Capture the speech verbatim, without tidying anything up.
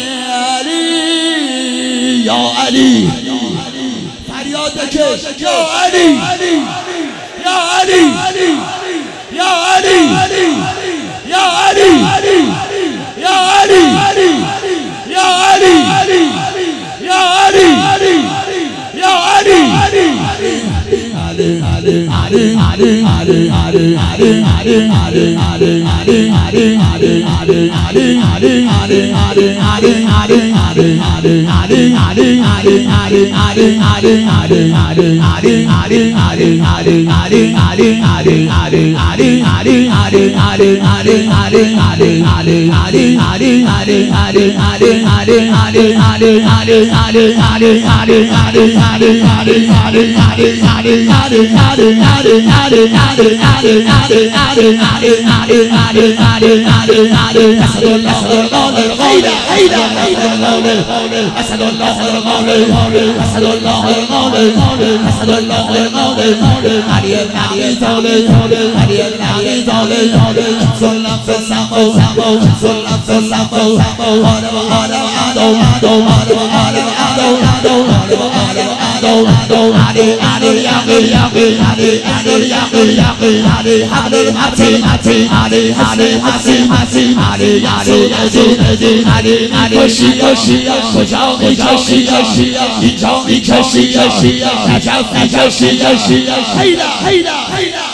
علی یا علی فریاد بکش یا علی یا علی یا علی یا علی یا علی یا علی یا علی یا علی أسد الله الغالي أسد الله الغالي أسد الله الغالي علي بن أبي طالب علي بن أبي طالب سلم في السماء سلم في السماء آدم آدم آدم آدم آدم آدم آدم آدم علي علي يقي يقي علي علي يقي يقي علي حبل الحبسي علي علي حبسي حبسي علي علي يزيد يزيد علي علي خشي خشي خشا خشي خشي اینجا اینجا خشي خشي نجف نجف خشي هيلا هيلا هيلا